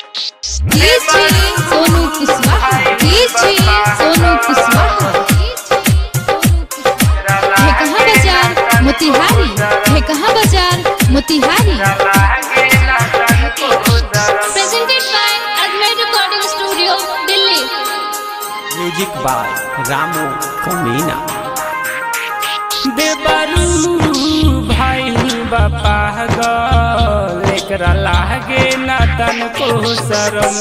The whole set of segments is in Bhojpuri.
DJ Sonu Kushwaha, DJ Sonu Kushwaha. है कहाँ बाजार मोतिहारी, है कहाँ बाजार Motihari. Presented by Ajmer recording studio Delhi. Music by Ramu Kamina. देवरू भाई बापा गल एकरा लागे ना तनको शरम।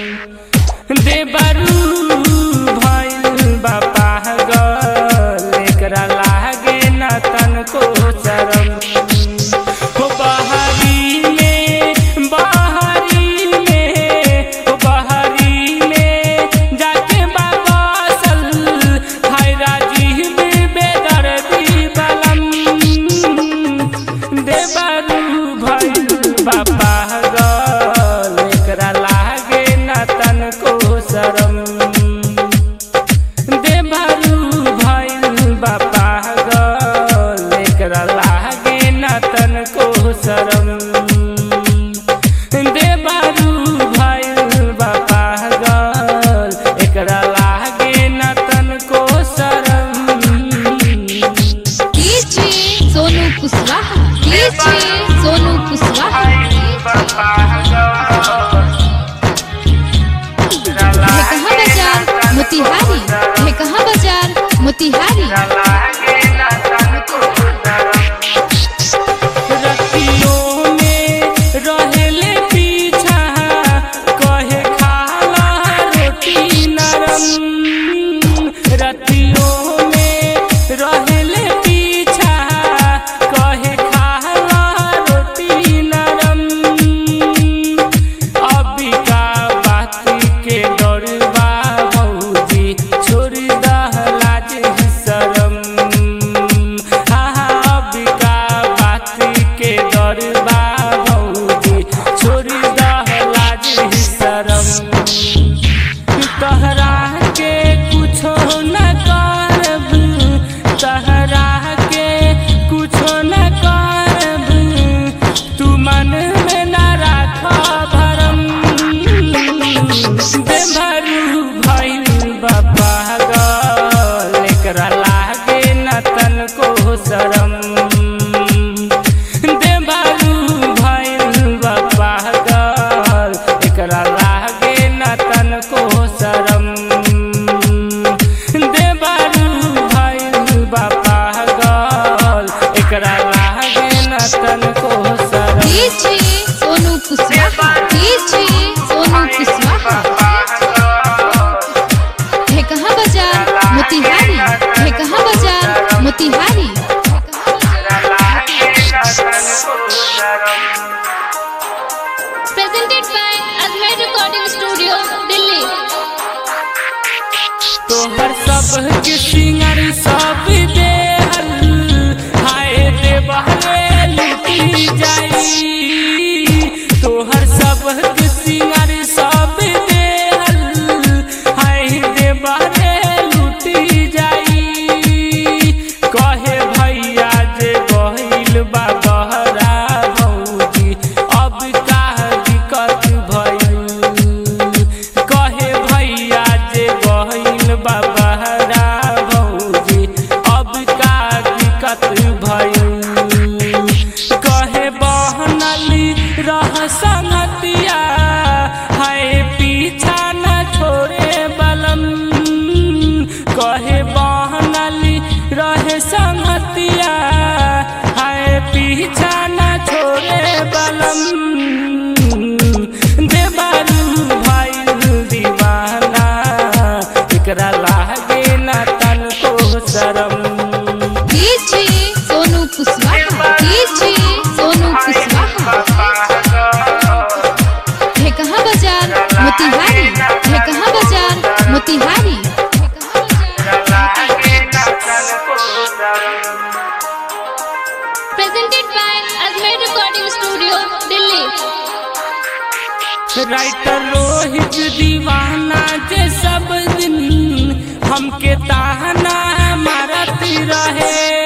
देवरू भाई बापा गल एकरा लागे ना तनको शरम। सोनू कुशवाहा है कहाँ बाजार मोतिहारी, है कहाँ बाजार मोतिहारी। सोनू कुशवाहा, डीजे सोनू कुशवाहा है कहाँ बाजार मोतिहारी, है कहाँ बाजार Motihari. Presented by Ajmer recording studio Delhi. तोहर सब के सिंगर सब देहल हाय देवहले लुटी जाई। तोहर सब के सिंगर सब देहल हाय देवहले लुटी जाई। कहे भैया जे गहिल बा बहरा भौजी अब का दिक्कत भइल। कहे भैया जे गहिल बा बहरा भौजी अब का दिक्कत भइल। कहे बहनली रह संगतिया हाय पीछा न छोड़े बलम। कहे बहनली रहे संगतिया हाय पीछा न छोड़े बलम। देवरू भाई दीवाना एकरा लागे ना तनको शरम। डीजे सोनू कुशवाहा, डीजे सोनू कुशवाहा है कहाँ बाजार मोतिहारी, है कहाँ बाजार Motihari. Presented by Ajmer recording studio Delhi. Writer Rohit Deewana जे सब दिन हमके ताहना मारत रहे।